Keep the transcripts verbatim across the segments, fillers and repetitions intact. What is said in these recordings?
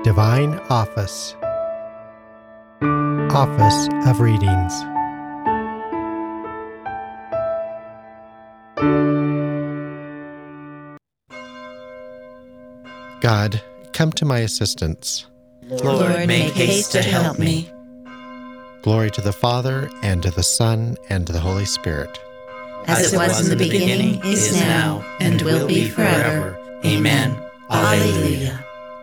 Divine Office. Office of Readings. God, come to my assistance. Lord, make haste to help me. Glory to the Father, and to the Son, and to the Holy Spirit. As it was in the beginning, is now, and will be forever. Amen. Alleluia.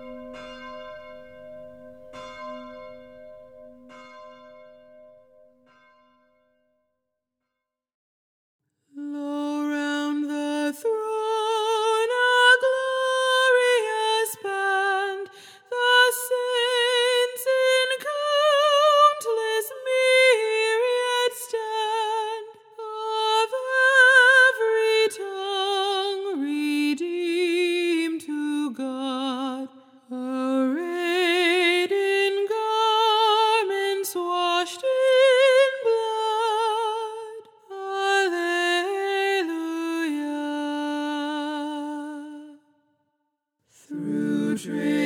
Lo, round the throne a glorious band, the saints in countless myriads stand, of every tongue redeemed to God, arrayed in garments washed in blood. Alleluia. Through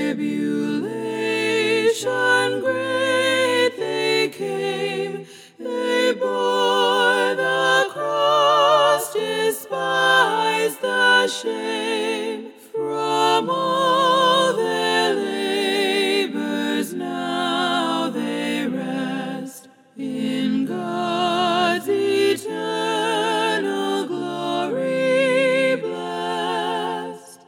tribulation great they came, they bore the cross, despised the shame. From all their labors now they rest in God's eternal glory blessed.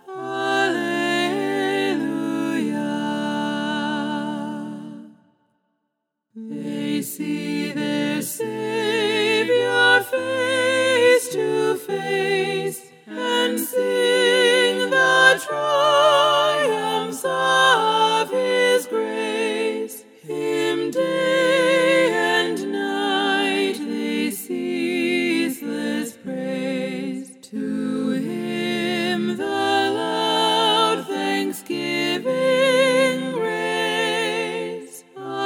Alleluia. They see their Savior face to face, and sing the triumphs of His grace. Him day and night they ceaseless praise. To Him the loud thanksgiving raise.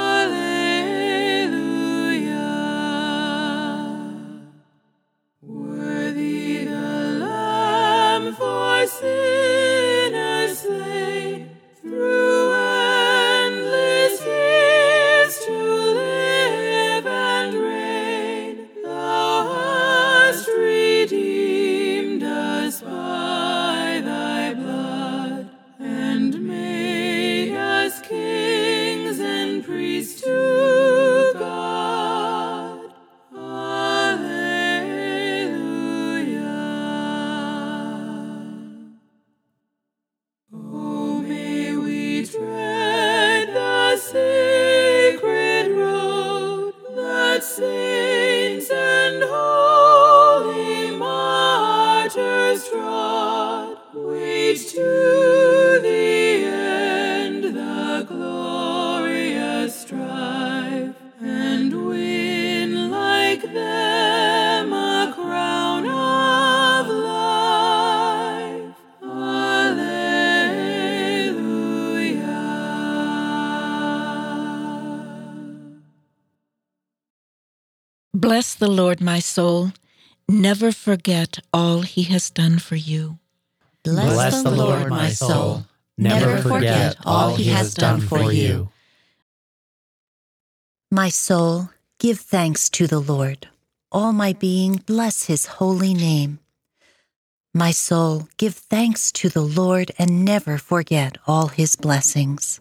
Alleluia. Worthy the Lamb for sinners slain, through endless years to live and reign. Thou hast redeemed us by Thy blood, and made us kings and priests to God. Alleluia. Oh, may we tread the sacred road that saints and holy martyrs trod, wage to the end the glorious strife, and win like them a crown of life. Alleluia. Bless the Lord, my soul. Never forget all He has done for you. Bless the Lord, my soul. Never forget all He has done for you. My soul, give thanks to the Lord. All my being, bless His holy name. My soul, give thanks to the Lord and never forget all His blessings.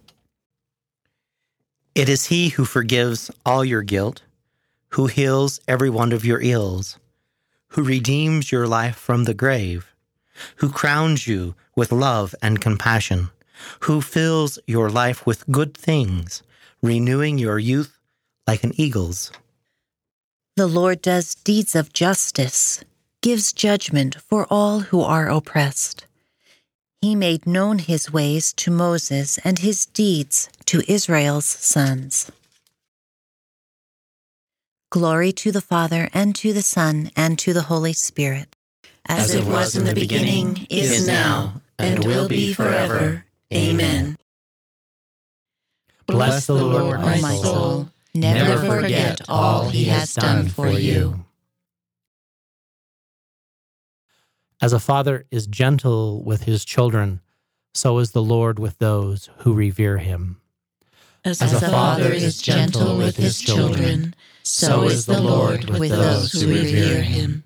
It is He who forgives all your guilt, who heals every one of your ills, who redeems your life from the grave, who crowns you with love and compassion, who fills your life with good things, renewing your youth like an eagle's. The Lord does deeds of justice, gives judgment for all who are oppressed. He made known His ways to Moses and His deeds to Israel's sons. Glory to the Father, and to the Son, and to the Holy Spirit. As it was in the beginning, is now, and will be forever. Amen. Bless the Lord, my soul. Never forget all He has done for you. As a father is gentle with his children, so is the Lord with those who revere him. As, As a father is gentle with his children, so is the Lord with those who revere him.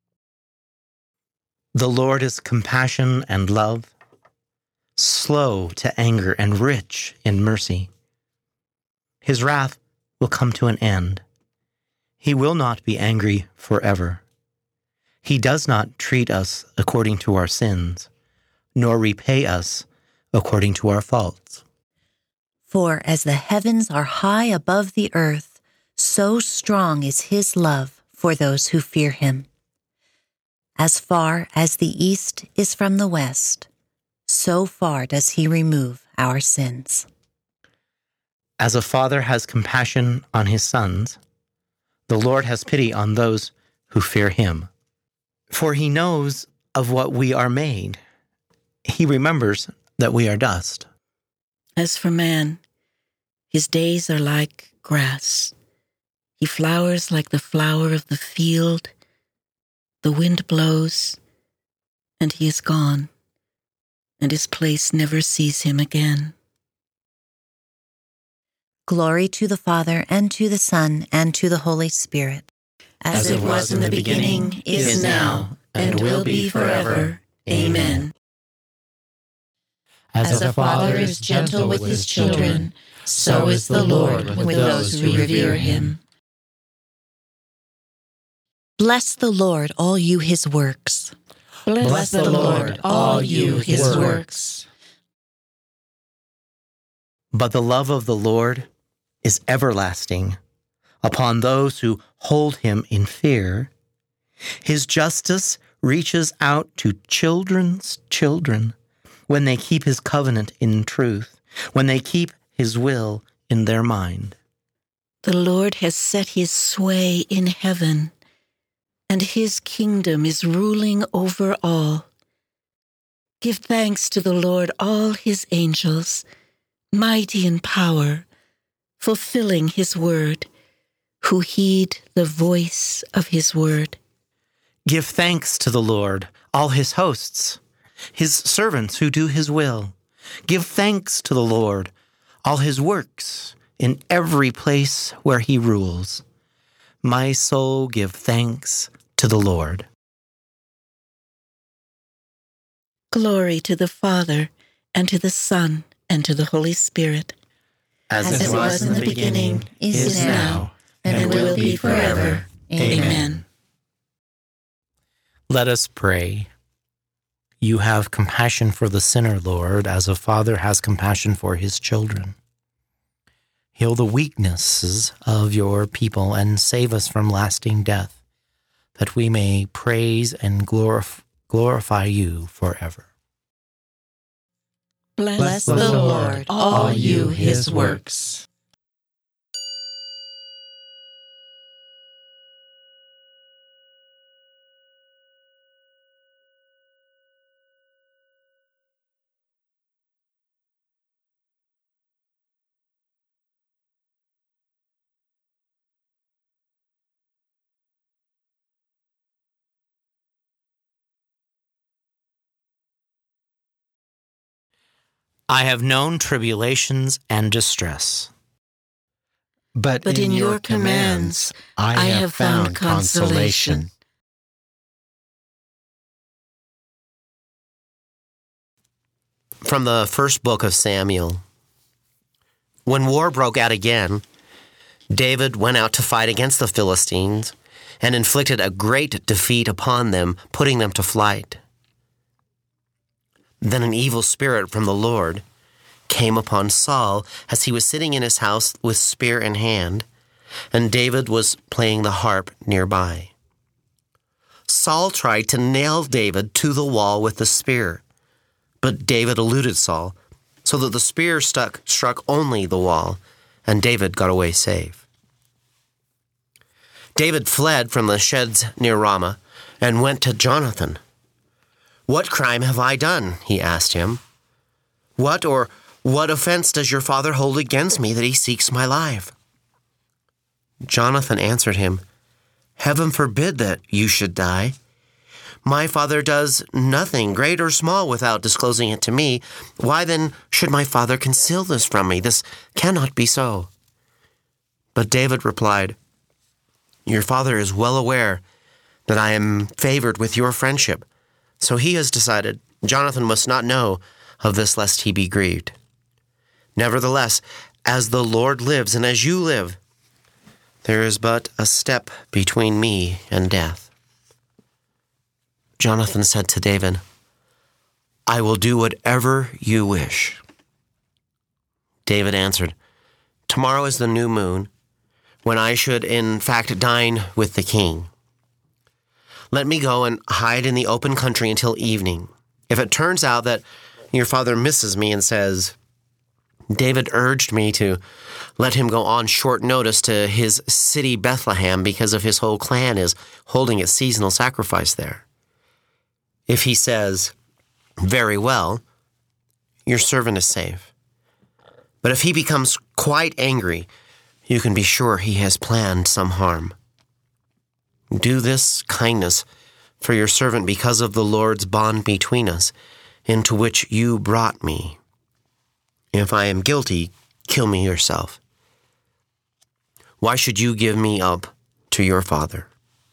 The Lord is compassion and love, slow to anger and rich in mercy. His wrath will come to an end. He will not be angry forever. He does not treat us according to our sins, nor repay us according to our faults. For as the heavens are high above the earth, so strong is his love for those who fear him. As far as the east is from the west, so far does he remove our sins. As a father has compassion on his sons, the Lord has pity on those who fear him. For he knows of what we are made. He remembers that we are dust. As for man, his days are like grass. He flowers like the flower of the field. The wind blows, and he is gone, and his place never sees him again. Glory to the Father, and to the Son, and to the Holy Spirit. As it was in the beginning, is now, and will be forever. Amen. As a father is gentle with his children, so is the Lord with those who revere him. Bless the Lord, all you his works. Bless the Lord, all you his works. But the love of the Lord is everlasting upon those who hold him in fear. His justice reaches out to children's children when they keep his covenant in truth, when they keep his will in their mind. The Lord has set his sway in heaven, and his kingdom is ruling over all. Give thanks to the Lord, all his angels, mighty in power, fulfilling his word, who heed the voice of his word. Give thanks to the Lord, all his hosts, his servants who do his will. Give thanks to the Lord, all his works, in every place where he rules. My soul, give thanks to the Lord. Glory to the Father, and to the Son, and to the Holy Spirit. As, As it was in the beginning, is now, and will be forever. Amen. Let us pray. You have compassion for the sinner, Lord, as a father has compassion for his children. Heal the weaknesses of your people and save us from lasting death, that we may praise and glorif- glorify you forever. Bless, Bless the Lord, all you his works. I have known tribulations and distress, But, But in your commands I have found consolation. From the first book of Samuel. When war broke out again, David went out to fight against the Philistines and inflicted a great defeat upon them, putting them to flight. Then an evil spirit from the Lord came upon Saul as he was sitting in his house with spear in hand, and David was playing the harp nearby. Saul tried to nail David to the wall with the spear, but David eluded Saul, so that the spear stuck, struck only the wall, and David got away safe. David fled from the sheds near Ramah and went to Jonathan. "What crime have I done?" he asked him. "What or what offense does your father hold against me that he seeks my life?" Jonathan answered him, "Heaven forbid that you should die. My father does nothing, great or small, without disclosing it to me. Why then should my father conceal this from me? This cannot be so." But David replied, "Your father is well aware that I am favored with your friendship, so he has decided Jonathan must not know of this lest he be grieved. Nevertheless, as the Lord lives and as you live, there is but a step between me and death." Jonathan said to David, "I will do whatever you wish." David answered, "Tomorrow is the new moon, when I should in fact dine with the king. Let me go and hide in the open country until evening. If it turns out that your father misses me and says, 'David urged me to let him go on short notice to his city Bethlehem because of his whole clan is holding its seasonal sacrifice there,' if he says, 'Very well,' your servant is safe. But if he becomes quite angry, you can be sure he has planned some harm. Do this kindness for your servant because of the Lord's bond between us, into which you brought me. If I am guilty, kill me yourself. Why should you give me up to your father?"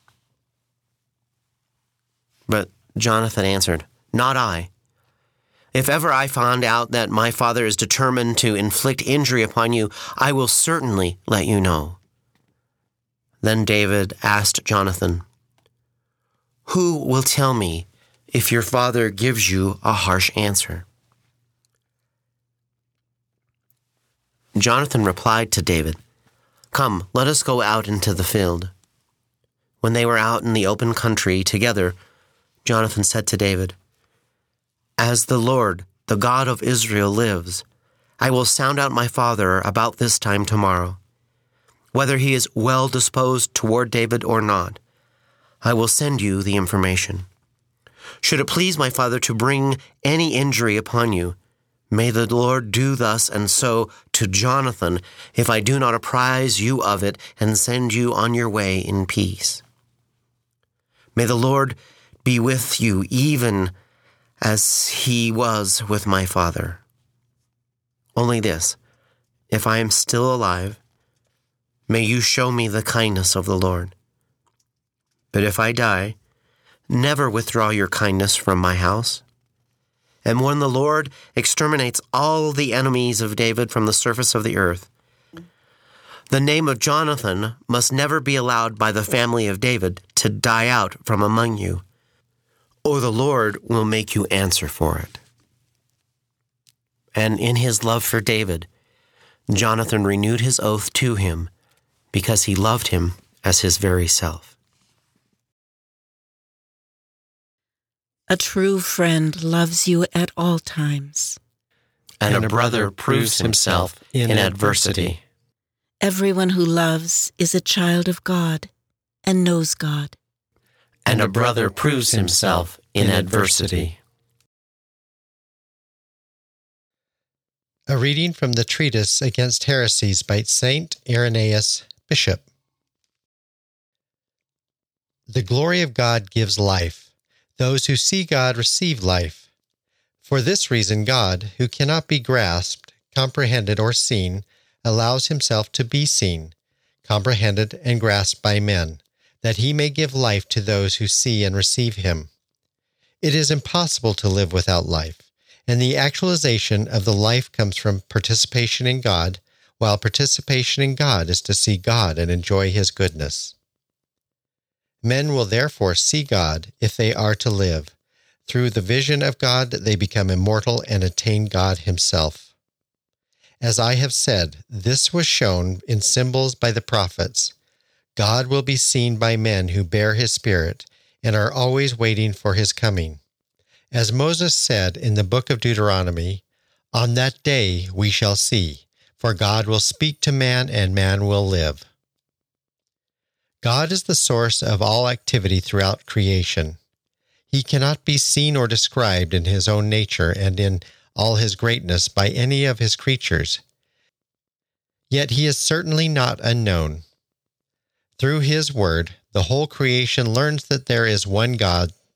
But Jonathan answered, "Not I. If ever I find out that my father is determined to inflict injury upon you, I will certainly let you know." Then David asked Jonathan, "Who will tell me if your father gives you a harsh answer?" Jonathan replied to David, "Come, let us go out into the field." When they were out in the open country together, Jonathan said to David, "As the Lord, the God of Israel, lives, I will sound out my father about this time tomorrow. Whether he is well disposed toward David or not, I will send you the information. Should it please my father to bring any injury upon you, may the Lord do thus and so to Jonathan if I do not apprise you of it and send you on your way in peace. May the Lord be with you even as he was with my father. Only this, if I am still alive, may you show me the kindness of the Lord. But if I die, never withdraw your kindness from my house. And when the Lord exterminates all the enemies of David from the surface of the earth, the name of Jonathan must never be allowed by the family of David to die out from among you, or the Lord will make you answer for it." And in his love for David, Jonathan renewed his oath to him because he loved him as his very self. A true friend loves you at all times. And, and a brother proves himself in, in adversity. Everyone who loves is a child of God and knows God. And a brother proves himself in adversity. A reading from the Treatise Against Heresies by Saint Irenaeus, Bishop. The glory of God gives life. Those who see God receive life. For this reason, God, who cannot be grasped, comprehended, or seen, allows himself to be seen, comprehended, and grasped by men, that he may give life to those who see and receive him. It is impossible to live without life, and the actualization of the life comes from participation in God, while participation in God is to see God and enjoy his goodness. Men will therefore see God if they are to live. Through the vision of God, they become immortal and attain God himself. As I have said, this was shown in symbols by the prophets. God will be seen by men who bear his Spirit and are always waiting for his coming. As Moses said in the book of Deuteronomy, "On that day we shall see, for God will speak to man and man will live." God is the source of all activity throughout creation. He cannot be seen or described in his own nature and in all his greatness by any of his creatures. Yet he is certainly not unknown. Through his word, the whole creation learns that there is one God,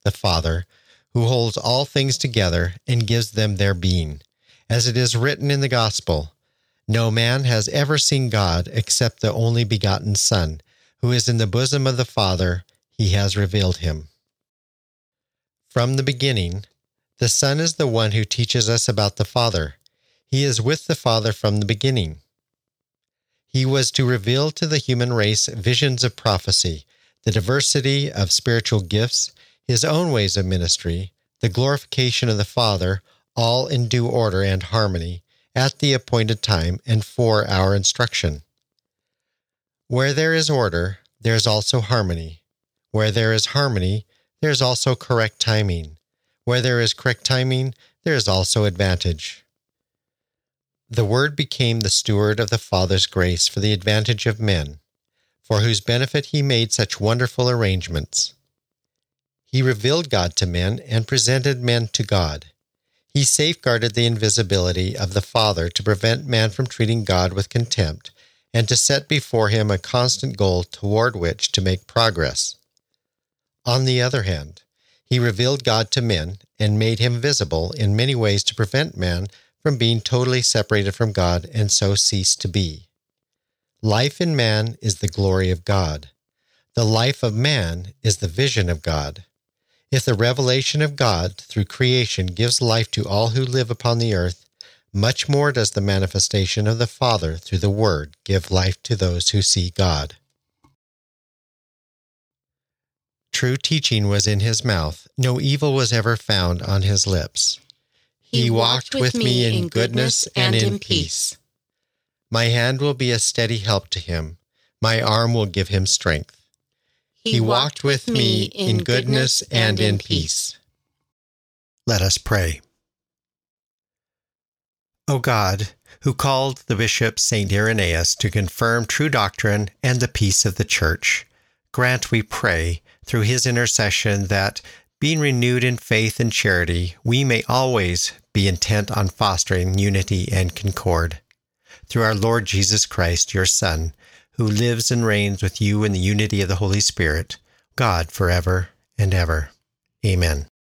the Father, who holds all things together and gives them their being. As it is written in the Gospel, no man has ever seen God except the only begotten Son, who is in the bosom of the Father. He has revealed him. From the beginning, the Son is the one who teaches us about the Father. He is with the Father from the beginning. He was to reveal to the human race visions of prophecy, the diversity of spiritual gifts, his own ways of ministry, the glorification of the Father, all in due order and harmony, at the appointed time and for our instruction. Where there is order, there is also harmony. Where there is harmony, there is also correct timing. Where there is correct timing, there is also advantage. The Word became the steward of the Father's grace for the advantage of men, for whose benefit he made such wonderful arrangements. He revealed God to men and presented men to God. He safeguarded the invisibility of the Father to prevent man from treating God with contempt and to set before him a constant goal toward which to make progress. On the other hand, he revealed God to men and made him visible in many ways to prevent man from being totally separated from God and so cease to be. Life in man is the glory of God. The life of man is the vision of God. If the revelation of God through creation gives life to all who live upon the earth, much more does the manifestation of the Father through the Word give life to those who see God. True teaching was in his mouth, no evil was ever found on his lips. He walked with me in goodness and in peace. My hand will be a steady help to him. My arm will give him strength. He walked with me in goodness and in peace. Let us pray. O God, who called the bishop Saint Irenaeus to confirm true doctrine and the peace of the Church, grant, we pray, through his intercession that, being renewed in faith and charity, we may always be intent on fostering unity and concord. Through our Lord Jesus Christ, your Son, who lives and reigns with you in the unity of the Holy Spirit, God forever and ever. Amen.